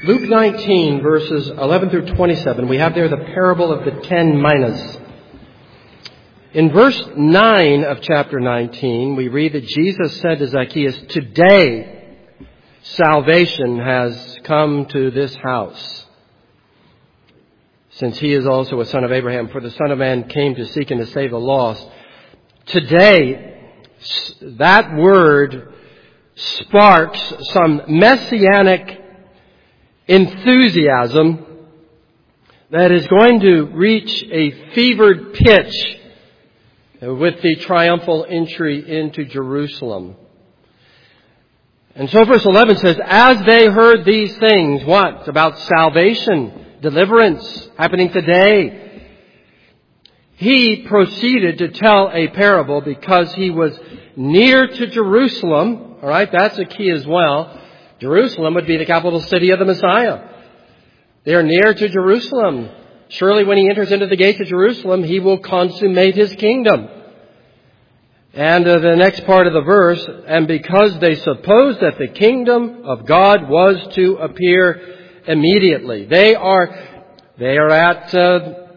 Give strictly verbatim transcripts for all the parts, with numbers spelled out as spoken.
Luke nineteen, verses eleven through twenty-seven, we have there the parable of the ten minas. In verse nine of chapter nineteen, we read that Jesus said to Zacchaeus, "Today salvation has come to this house, since he is also a son of Abraham. For the Son of Man came to seek and to save the lost." Today, that word sparks some messianic enthusiasm that is going to reach a fevered pitch with the triumphal entry into Jerusalem. And so verse eleven says, as they heard these things, what? About salvation, deliverance happening today. He proceeded to tell a parable because he was near to Jerusalem. All right, that's a key as well. Jerusalem would be the capital city of the Messiah. They are near to Jerusalem. Surely when he enters into the gates of Jerusalem, he will consummate his kingdom. And uh, the next part of the verse, and because they supposed that the kingdom of God was to appear immediately. They are, they are at uh,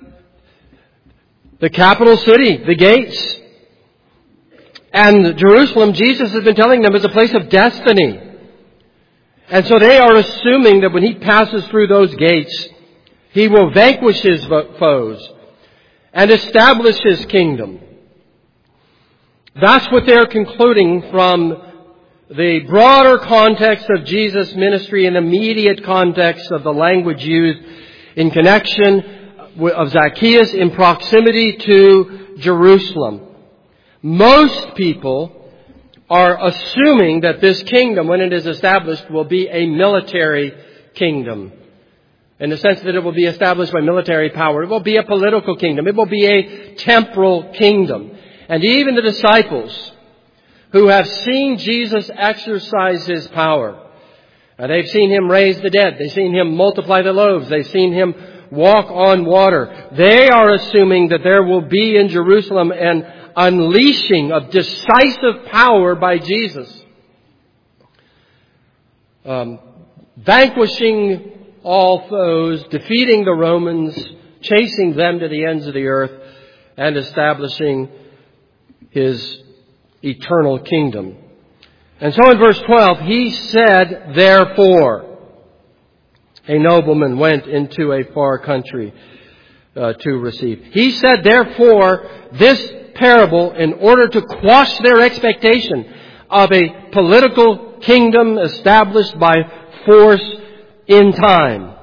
the capital city, the gates. And Jerusalem, Jesus has been telling them, is a place of destiny. And so they are assuming that when he passes through those gates, he will vanquish his foes and establish his kingdom. That's what they're concluding from the broader context of Jesus' ministry and immediate context of the language used in connection of Zacchaeus in proximity to Jerusalem. Most people are assuming that this kingdom, when it is established, will be a military kingdom. In the sense that it will be established by military power. It will be a political kingdom. It will be a temporal kingdom. And even the disciples who have seen Jesus exercise his power, uh, they've seen him raise the dead. They've seen him multiply the loaves. They've seen him walk on water. They are assuming that there will be in Jerusalem an unleashing of decisive power by Jesus. Um, vanquishing all foes, defeating the Romans, chasing them to the ends of the earth, and establishing his eternal kingdom. And so in verse twelve, he said, therefore, a nobleman went into a far country uh, to receive. He said, therefore, this parable in order to quash their expectation of a political kingdom established by force in time.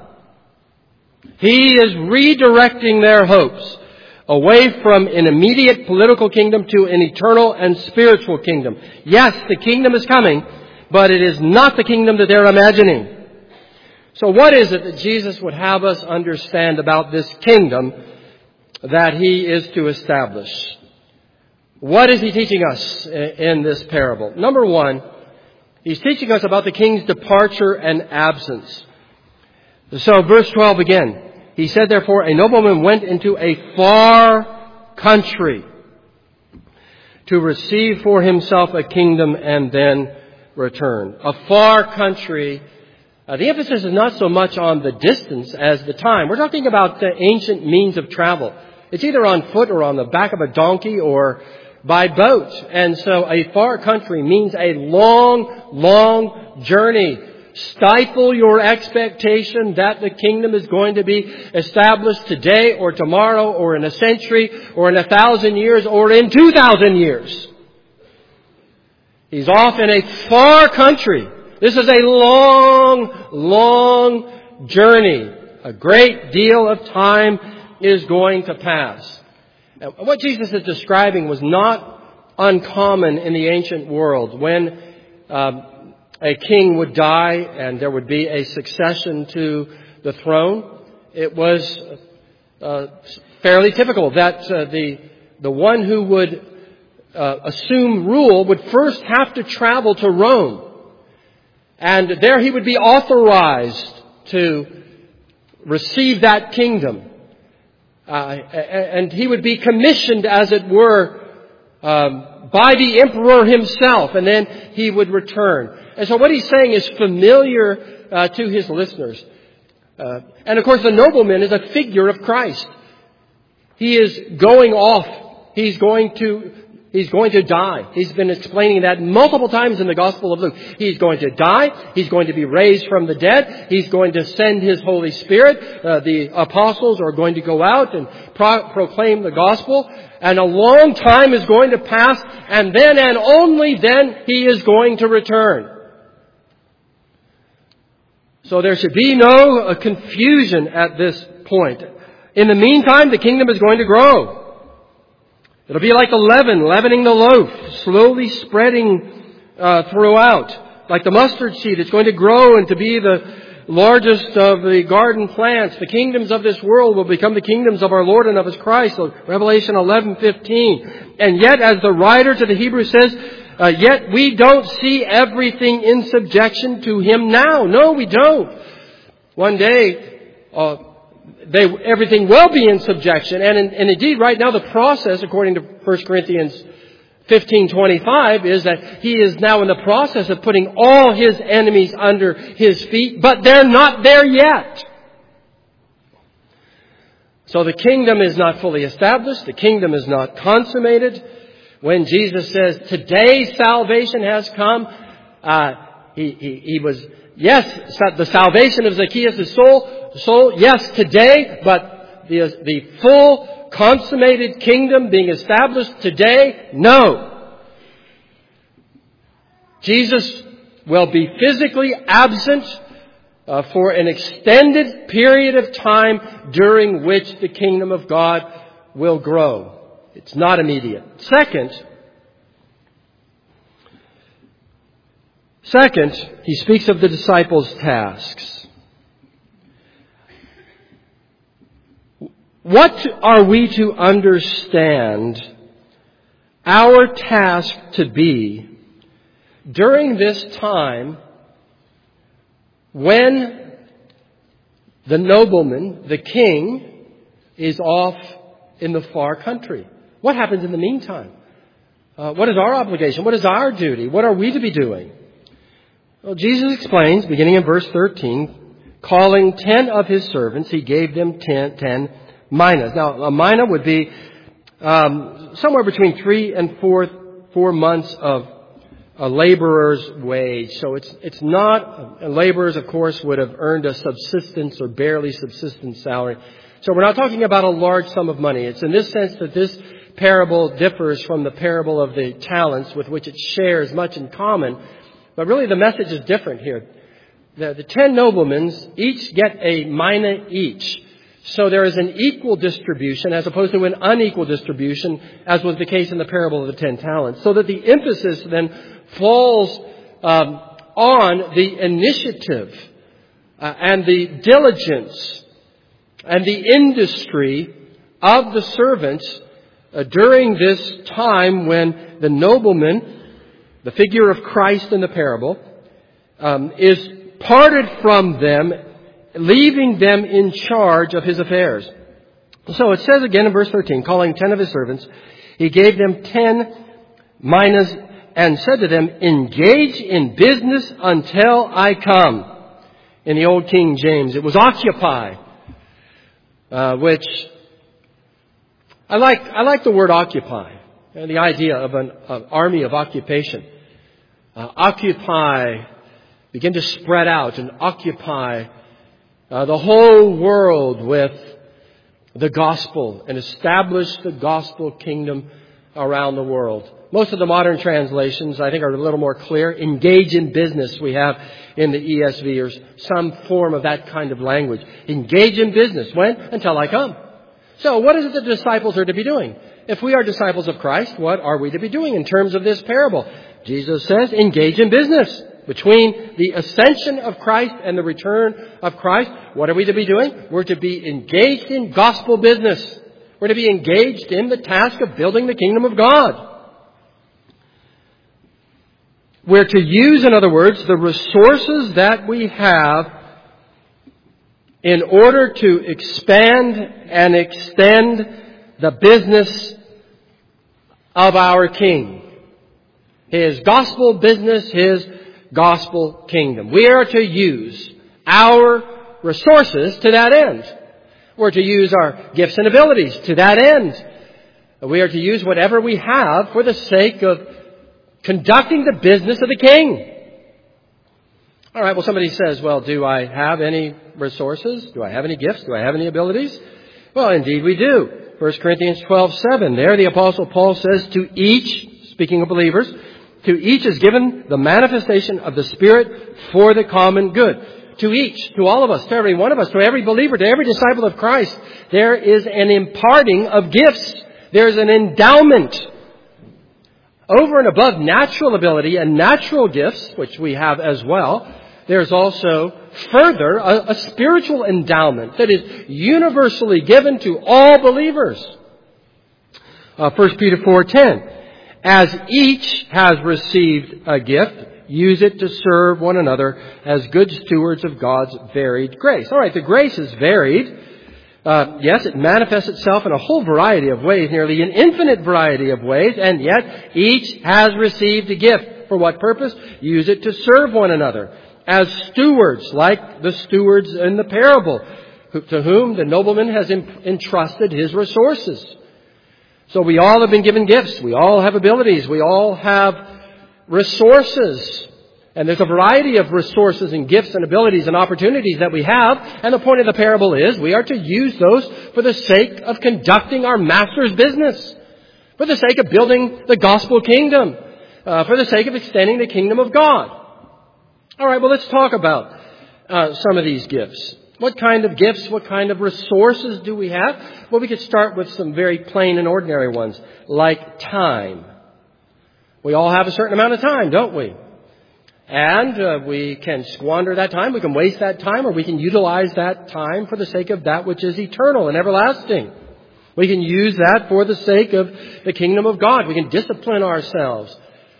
He is redirecting their hopes away from an immediate political kingdom to an eternal and spiritual kingdom. Yes, the kingdom is coming, but it is not the kingdom that they're imagining. So what is it that Jesus would have us understand about this kingdom that he is to establish? What is he teaching us in this parable? Number one, he's teaching us about the king's departure and absence. So verse twelve again. He said, therefore, a nobleman went into a far country to receive for himself a kingdom and then return. A far country. Uh, the emphasis is not so much on the distance as the time. We're talking about the ancient means of travel. It's either on foot or on the back of a donkey or by boat. And so a far country means a long, long journey. Stifle your expectation that the kingdom is going to be established today or tomorrow or in a century or in a thousand years or in two thousand years. He's off in a far country. This is a long, long journey. A great deal of time is going to pass. And what Jesus is describing was not uncommon in the ancient world when um, a king would die and there would be a succession to the throne. It was uh, fairly typical that uh, the the one who would uh, assume rule would first have to travel to Rome. And there he would be authorized to receive that kingdom. Uh, and he would be commissioned, as it were, um, by the emperor himself, and then he would return. And so what he's saying is familiar uh, to his listeners. Uh, and of course, the nobleman is a figure of Christ. He is going off. He's going to, he's going to die. He's been explaining that multiple times in the Gospel of Luke. He's going to die. He's going to be raised from the dead. He's going to send His Holy Spirit. Uh, the apostles are going to go out and pro- proclaim the Gospel. And a long time is going to pass. And then and only then He is going to return. So there should be no uh, confusion at this point. In the meantime, the kingdom is going to grow. It'll be like the leaven, leavening the loaf, slowly spreading uh, throughout. Like the mustard seed, it's going to grow and to be the largest of the garden plants. The kingdoms of this world will become the kingdoms of our Lord and of His Christ. So Revelation eleven fifteen. And yet, as the writer to the Hebrews says, Uh, yet we don't see everything in subjection to Him now. No, we don't. One day, uh, they, everything will be in subjection. And, in, and indeed, right now, the process, according to First Corinthians fifteen twenty-five, is that He is now in the process of putting all His enemies under His feet. But they're not there yet. So the kingdom is not fully established. The kingdom is not consummated. When Jesus says, today salvation has come, uh, he, he, he was, yes, the salvation of Zacchaeus' soul, soul, yes, today, but the, the full consummated kingdom being established today, no. Jesus will be physically absent uh, for an extended period of time during which the kingdom of God will grow. It's not immediate. Second, second, he speaks of the disciples' tasks. What are we to understand our task to be during this time when the nobleman, the king, is off in the far country? What happens in the meantime? Uh, what is our obligation? What is our duty? What are we to be doing? Well, Jesus explains, beginning in verse thirteen, calling ten of His servants, He gave them ten, ten minas. Now, a mina would be um, somewhere between three and four, four months of a laborer's wage. So it's it's not, uh, laborers, of course, would have earned a subsistence or barely subsistence salary. So we're not talking about a large sum of money. It's in this sense that this parable differs from the parable of the talents, with which it shares much in common. But really the message is different here. The, the ten noblemen each get a mina each. So there is an equal distribution as opposed to an unequal distribution, as was the case in the parable of the ten talents. So that the emphasis then falls um, on the initiative uh, and the diligence and the industry of the servants uh, during this time when the nobleman, the figure of Christ in the parable, um, is parted from them, leaving them in charge of His affairs. So it says again in verse thirteen, calling ten of His servants, He gave them ten minas and said to them, engage in business until I come. In the old King James, it was occupy, uh, which I like. I like the word occupy, and the idea of an, an army of occupation. Uh, occupy, begin to spread out and occupy uh, the whole world with the gospel and establish the gospel kingdom around the world. Most of the modern translations, I think, are a little more clear. Engage in business, we have in the E S V, or some form of that kind of language. Engage in business. When? Until I come. So what is it the disciples are to be doing? If we are disciples of Christ, what are we to be doing in terms of this parable? Jesus says, engage in business. Between the ascension of Christ and the return of Christ, what are we to be doing? We're to be engaged in gospel business. We're to be engaged in the task of building the kingdom of God. We're to use, in other words, the resources that we have in order to expand and extend the business of our King. His gospel business, His gospel kingdom. We are to use our resources to that end. We're to use our gifts and abilities to that end. We are to use whatever we have for the sake of conducting the business of the King. All right, well, somebody says, well, do I have any resources? Do I have any gifts? Do I have any abilities? Well, indeed we do. First Corinthians twelve seven. There the Apostle Paul says, to each, speaking of believers, to each is given the manifestation of the Spirit for the common good. To each, to all of us, to every one of us, to every believer, to every disciple of Christ, there is an imparting of gifts. There is an endowment. Over and above natural ability and natural gifts, which we have as well, there's also further a, a spiritual endowment that is universally given to all believers. Uh, First Peter four ten. As each has received a gift, use it to serve one another as good stewards of God's varied grace. All right, the grace is varied. Uh, yes, it manifests itself in a whole variety of ways, nearly an infinite variety of ways, and yet each has received a gift. For what purpose? Use it to serve one another as stewards, like the stewards in the parable, to whom the nobleman has entrusted his resources. So we all have been given gifts. We all have abilities. We all have resources. And there's a variety of resources and gifts and abilities and opportunities that we have. And the point of the parable is we are to use those for the sake of conducting our master's business, for the sake of building the gospel kingdom, uh, for the sake of extending the kingdom of God. All right, well, let's talk about uh, some of these gifts. What kind of gifts, what kind of resources do we have? Well, we could start with some very plain and ordinary ones, like time. We all have a certain amount of time, don't we? And uh, we can squander that time, we can waste that time, or we can utilize that time for the sake of that which is eternal and everlasting. We can use that for the sake of the kingdom of God. We can discipline ourselves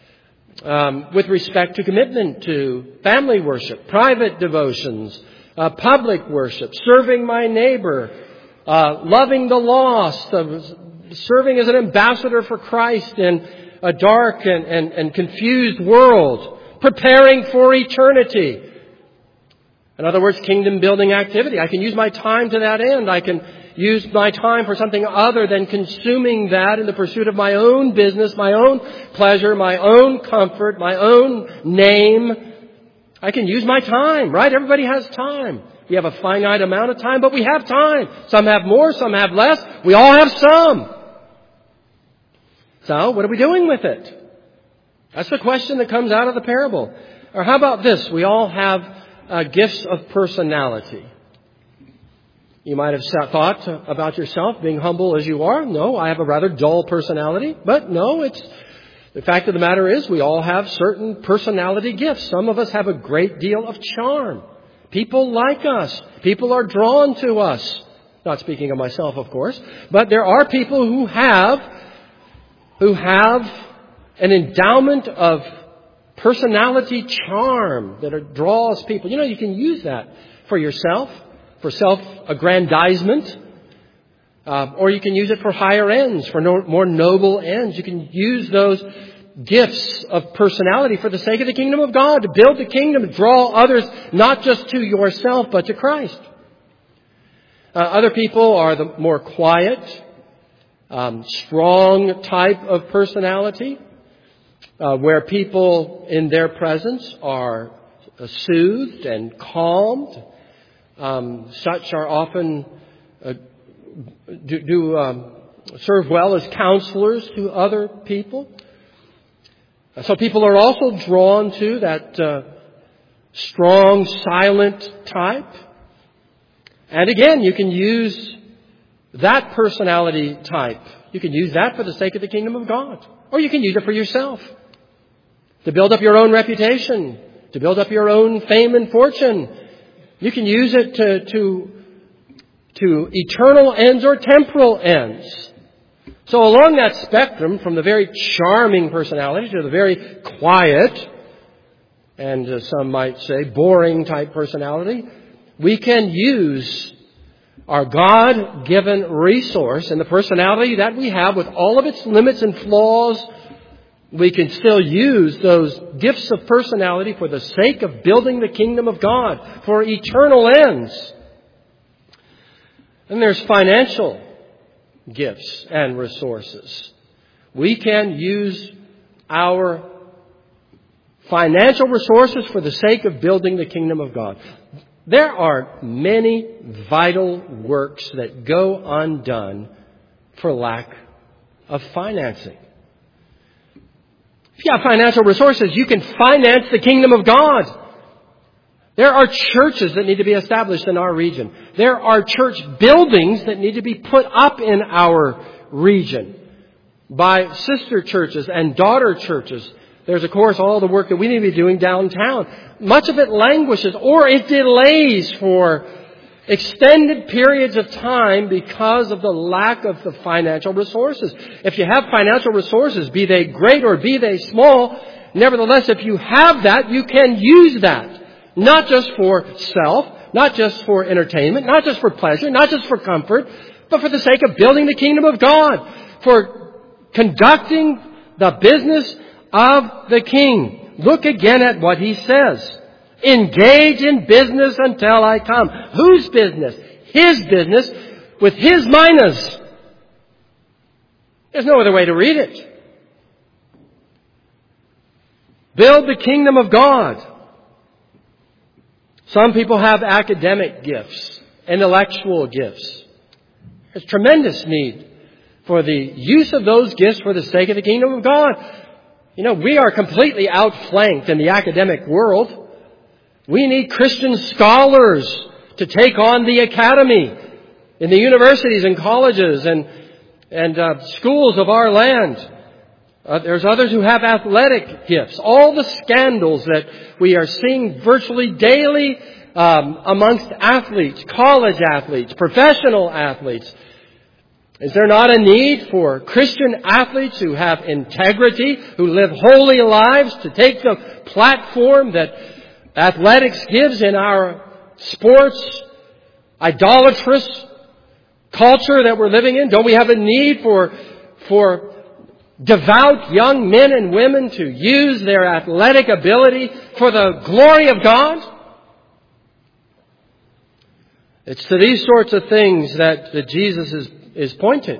um, with respect to commitment to family worship, private devotions, uh, public worship, serving my neighbor, uh, loving the lost, uh, serving as an ambassador for Christ in a dark and, and, and confused world, preparing for eternity. In other words, kingdom building activity. I can use my time to that end. I can use my time for something other than consuming that in the pursuit of my own business, my own pleasure, my own comfort, my own name. I can use my time, right? Everybody has time. We have a finite amount of time, but we have time. Some have more, some have less. We all have some. So, what are we doing with it? That's the question that comes out of the parable. Or how about this? We all have uh, gifts of personality. You might have thought about yourself, being humble as you are. No, I have a rather dull personality. But no, it's the fact of the matter is we all have certain personality gifts. Some of us have a great deal of charm. People like us. People are drawn to us. Not speaking of myself, of course. But there are people who have, who have an endowment of personality charm that draws people. You know, you can use that for yourself, for self-aggrandizement, uh, or you can use it for higher ends, for no, more noble ends. You can use those gifts of personality for the sake of the kingdom of God, to build the kingdom, to draw others not just to yourself, but to Christ. Uh, other people are the more quiet, um, strong type of personality. Uh, where people in their presence are uh, soothed and calmed. Um, such are often uh, do, do um, serve well as counselors to other people. Uh, so people are also drawn to that uh, strong, silent type. And again, you can use that personality type. You can use that for the sake of the kingdom of God. Or you can use it for yourself. To build up your own reputation, to build up your own fame and fortune. You can use it to, to, to eternal ends or temporal ends. So along that spectrum, from the very charming personality to the very quiet, and uh, some might say boring type personality, we can use our God-given resource and the personality that we have with all of its limits and flaws, We can still use those gifts of personality for the sake of building the kingdom of God for eternal ends. And there's financial gifts and resources. We can use our financial resources for the sake of building the kingdom of God. There are many vital works that go undone for lack of financing. If you have financial resources, you can finance the kingdom of God. There are churches that need to be established in our region. There are church buildings that need to be put up in our region by sister churches and daughter churches. There's, of course, all the work that we need to be doing downtown. Much of it languishes or it delays for extended periods of time because of the lack of the financial resources. If you have financial resources, be they great or be they small, nevertheless, if you have that, you can use that. Not just for self, not just for entertainment, not just for pleasure, not just for comfort, but for the sake of building the kingdom of God, for conducting the business of the King. Look again at what he says. Engage in business until I come. Whose business? His business with his minas. There's no other way to read it. Build the kingdom of God. Some people have academic gifts, intellectual gifts. There's tremendous need for the use of those gifts for the sake of the kingdom of God. You know, we are completely outflanked in the academic world. We need Christian scholars to take on the academy in the universities and colleges and and uh, schools of our land. Uh, there's others who have athletic gifts. All the scandals that we are seeing virtually daily um, amongst athletes, college athletes, professional athletes. Is there not a need for Christian athletes who have integrity, who live holy lives, to take the platform that athletics gives in our sports idolatrous culture that we're living in? Don't we have a need for, for devout young men and women to use their athletic ability for the glory of God? It's to these sorts of things that, that Jesus is, is pointing.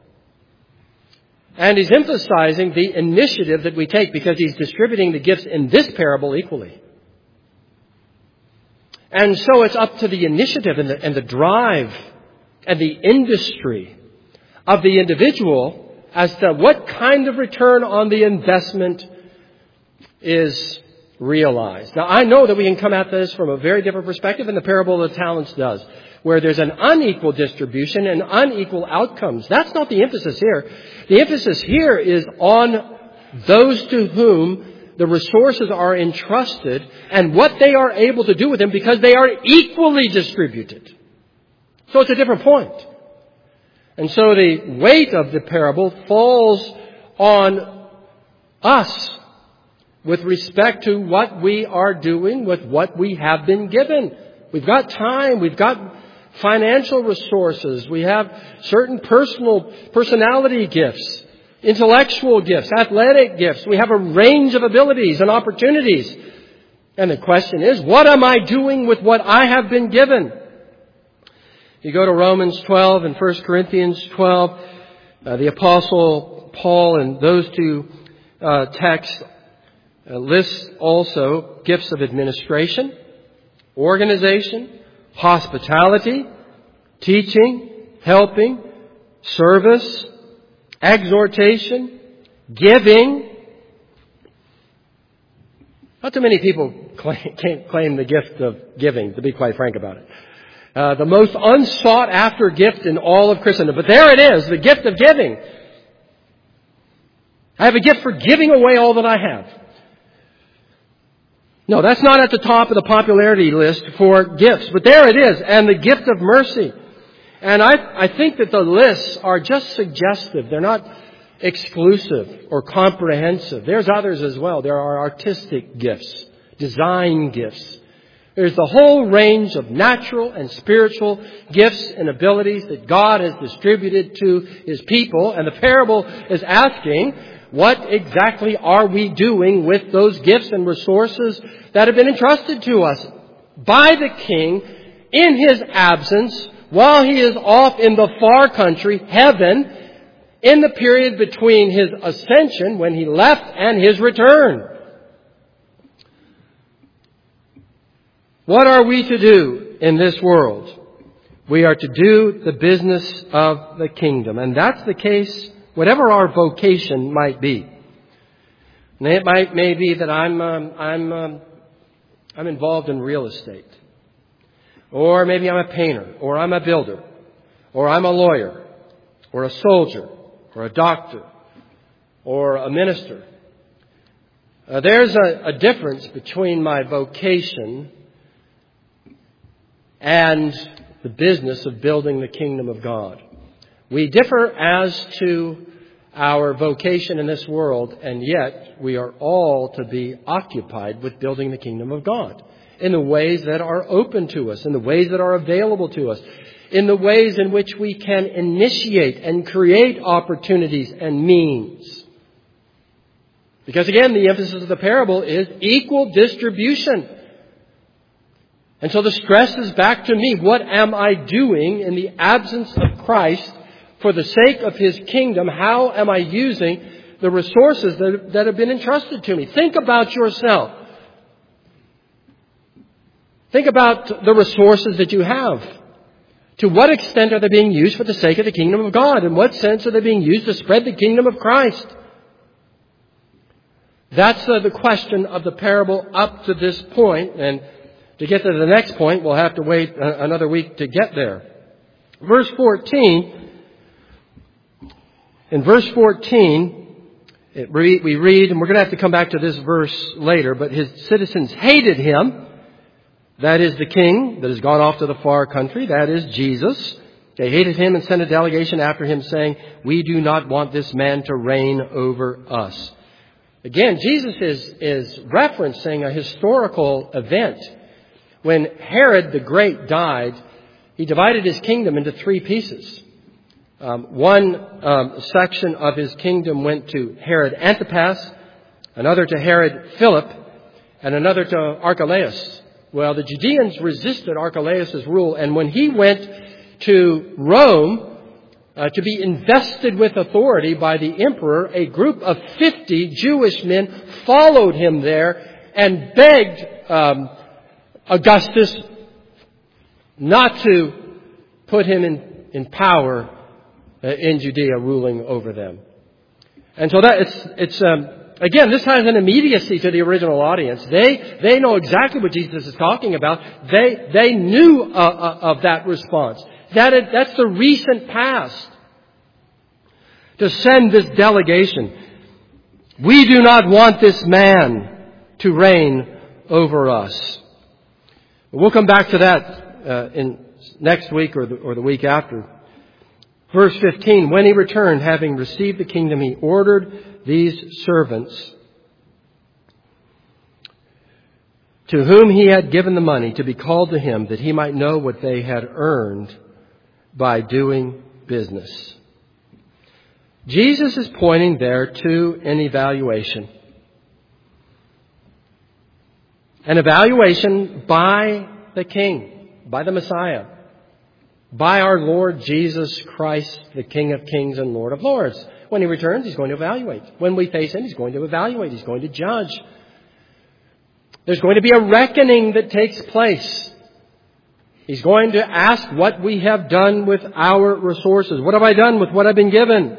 And he's emphasizing the initiative that we take because he's distributing the gifts in this parable equally. And so it's up to the initiative and the, and the drive and the industry of the individual as to what kind of return on the investment is realized. Now, I know that we can come at this from a very different perspective, and the parable of the talents does, where there's an unequal distribution and unequal outcomes. That's not the emphasis here. The emphasis here is on those to whom the resources are entrusted and what they are able to do with them because they are equally distributed. So it's a different point. And so the weight of the parable falls on us with respect to what we are doing with what we have been given. We've got time. We've got financial resources. We have certain personal personality gifts, intellectual gifts, athletic gifts. We have a range of abilities and opportunities. And the question is, what am I doing with what I have been given? You go to Romans twelve and First Corinthians twelve, uh, the Apostle Paul in those two uh, texts uh, lists also gifts of administration, organization, hospitality, teaching, helping, service, exhortation, giving. Not too many people claim, can't claim the gift of giving, to be quite frank about it. Uh, the most unsought after gift in all of Christendom. But there it is, the gift of giving. I have a gift for giving away all that I have. No, that's not at the top of the popularity list for gifts. But there it is, and the gift of mercy. And I, I think that the lists are just suggestive. They're not exclusive or comprehensive. There's others as well. There are artistic gifts, design gifts, There's the whole range of natural and spiritual gifts and abilities that God has distributed to His people. And the parable is asking, what exactly are we doing with those gifts and resources that have been entrusted to us by the King in His absence, while He is off in the far country, heaven, in the period between His ascension, when He left, and His return? What are we to do in this world? We are to do the business of the kingdom. And that's the case, whatever our vocation might be. And it might may be that I'm um, I'm um, I'm involved in real estate. Or maybe I'm a painter, or I'm a builder, or I'm a lawyer, or a soldier, or a doctor, or a minister. Uh, there's a, a difference between my vocation and the business of building the kingdom of God. We differ as to our vocation in this world, and yet we are all to be occupied with building the kingdom of God in the ways that are open to us, in the ways that are available to us, in the ways in which we can initiate and create opportunities and means. Because again, the emphasis of the parable is equal distribution. And so the stress is back to me. What am I doing in the absence of Christ for the sake of His kingdom? How am I using the resources that, that have been entrusted to me? Think about yourself. Think about the resources that you have. To what extent are they being used for the sake of the kingdom of God? In what sense are they being used to spread the kingdom of Christ? That's uh, the question of the parable up to this point. And to get to the next point, we'll have to wait uh, another week to get there. Verse fourteen. In verse fourteen, it re- we read, and we're going to have to come back to this verse later, but his citizens hated him. That is the king that has gone off to the far country. That is Jesus. They hated him and sent a delegation after him saying, "We do not want this man to reign over us." Again, Jesus is, is referencing a historical event. When Herod the Great died, he divided his kingdom into three pieces. Um, one um, section of his kingdom went to Herod Antipas, another to Herod Philip, and another to Archelaus. Well, the Judeans resisted Archelaus' rule, and when he went to Rome uh, to be invested with authority by the emperor, a group of fifty Jewish men followed him there and begged um, Augustus not to put him in, in power uh, in Judea, ruling over them. And so that it's it's um, again, this has an immediacy to the original audience. They they know exactly what Jesus is talking about. They they knew uh, uh, of that response. That it, that's the recent past. To send this delegation, we do not want this man to reign over us. We'll come back to that uh, in next week or the, or the week after. Verse fifteen, when he returned, having received the kingdom, he ordered these servants to whom he had given the money to be called to him, that he might know what they had earned by doing business. Jesus is pointing there to an evaluation. An evaluation by the King, by the Messiah, by our Lord Jesus Christ, the King of Kings and Lord of Lords. When he returns, he's going to evaluate. When we face him, he's going to evaluate. He's going to judge. There's going to be a reckoning that takes place. He's going to ask what we have done with our resources. What have I done with what I've been given?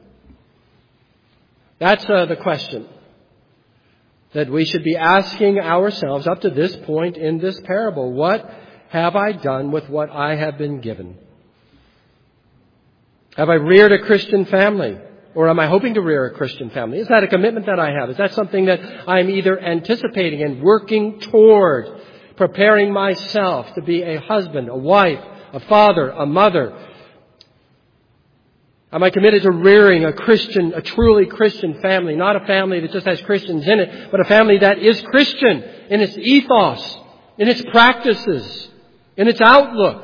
That's uh, the question that we should be asking ourselves up to this point in this parable. What have I done with what I have been given? Have I reared a Christian family? Or am I hoping to rear a Christian family? Is that a commitment that I have? Is that something that I'm either anticipating and working toward, preparing myself to be a husband, a wife, a father, a mother? Am I committed to rearing a Christian, a truly Christian family? Not a family that just has Christians in it, but a family that is Christian in its ethos, in its practices, in its outlook.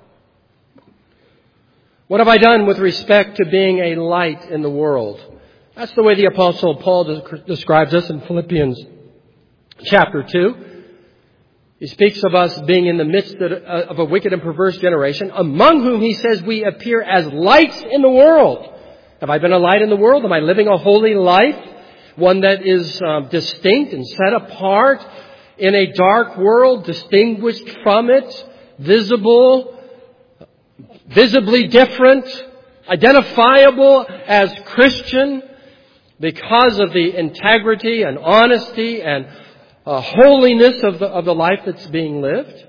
What have I done with respect to being a light in the world? That's the way the Apostle Paul describes us in Philippians chapter two. He speaks of us being in the midst of a wicked and perverse generation, among whom he says we appear as lights in the world. Have I been a light in the world? Am I living a holy life? One that is um, distinct and set apart in a dark world, distinguished from it, visible, visibly different, identifiable as Christian because of the integrity and honesty and uh, holiness of the, of the life that's being lived?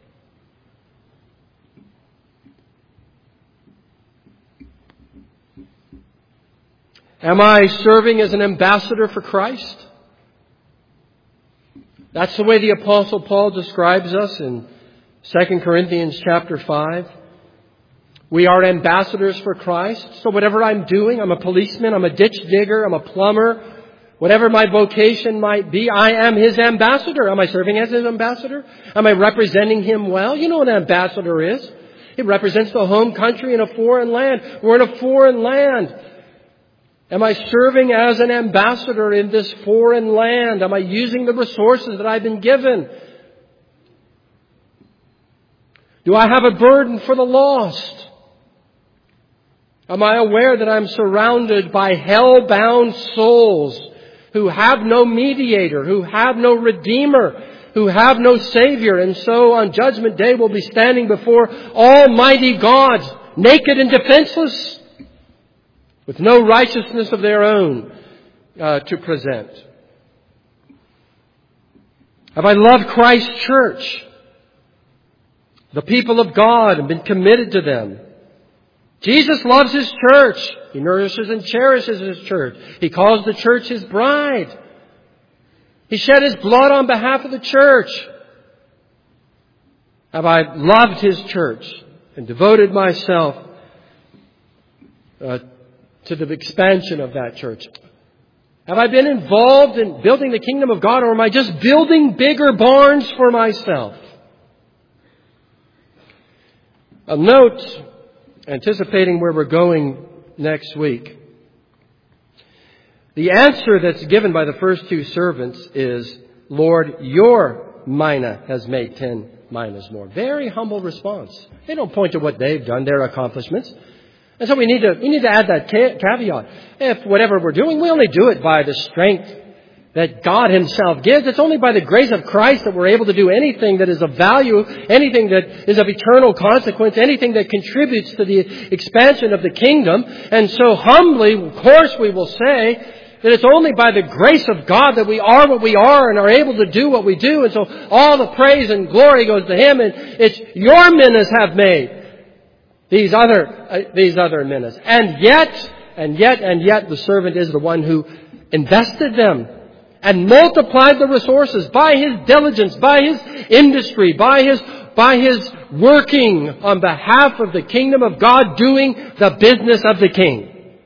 Am I serving as an ambassador for Christ? That's the way the Apostle Paul describes us in Second Corinthians chapter five. We are ambassadors for Christ. So whatever I'm doing, I'm a policeman, I'm a ditch digger, I'm a plumber, whatever my vocation might be, I am His ambassador. Am I serving as His ambassador? Am I representing Him well? You know what an ambassador is. It represents the home country in a foreign land. We're in a foreign land. Am I serving as an ambassador in this foreign land? Am I using the resources that I've been given? Do I have a burden for the lost? Am I aware that I'm surrounded by hell-bound souls who have no mediator, who have no redeemer, who have no savior, and so on Judgment Day will be standing before Almighty God, naked and defenseless, with no righteousness of their own uh, to present? Have I loved Christ's church, the people of God, and been committed to them? Jesus loves His church. He nourishes and cherishes His church. He calls the church His bride. He shed His blood on behalf of the church. Have I loved His church and devoted myself uh, to the expansion of that church? Have I been involved in building the kingdom of God, or am I just building bigger barns for myself? A note, anticipating where we're going next week. The answer that's given by the first two servants is, Lord, your mina has made ten minas more. Very humble response. They don't point to what they've done, their accomplishments. And so we need to, we need to add that caveat. If whatever we're doing, we only do it by the strength that God Himself gives. It's only by the grace of Christ that we're able to do anything that is of value, anything that is of eternal consequence, anything that contributes to the expansion of the kingdom. And so humbly, of course, we will say that it's only by the grace of God that we are what we are and are able to do what we do. And so all the praise and glory goes to Him, and it's your minas have made these other, uh, these other minas. And yet, and yet, and yet, the servant is the one who invested them and multiplied the resources by his diligence, by his industry, by his, by his working on behalf of the kingdom of God, doing the business of the King.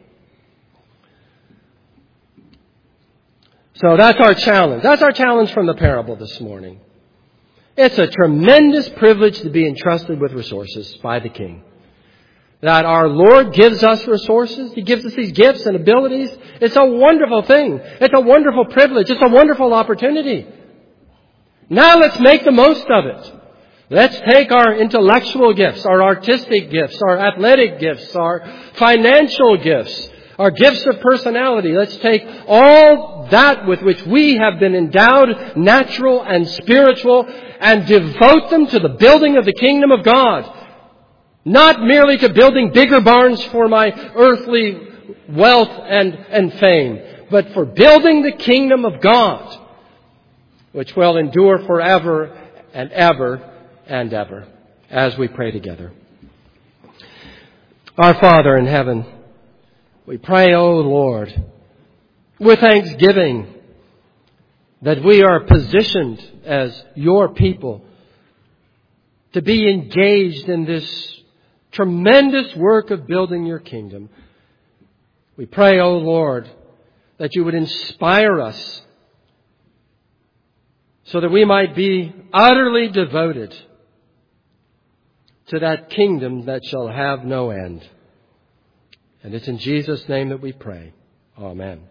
So that's our challenge. That's our challenge from the parable this morning. It's a tremendous privilege to be entrusted with resources by the King. That our Lord gives us resources. He gives us these gifts and abilities. It's a wonderful thing. It's a wonderful privilege. It's a wonderful opportunity. Now let's make the most of it. Let's take our intellectual gifts, our artistic gifts, our athletic gifts, our financial gifts, our gifts of personality. Let's take all that with which we have been endowed, natural and spiritual, and devote them to the building of the kingdom of God. Not merely to building bigger barns for my earthly wealth and, and fame, but for building the kingdom of God, which will endure forever and ever and ever, as we pray together. Our Father in heaven, we pray, O Lord, with thanksgiving that we are positioned as your people to be engaged in this tremendous work of building your kingdom. We pray, O Lord, that you would inspire us so that we might be utterly devoted to that kingdom that shall have no end. And it's in Jesus' name that we pray. Amen.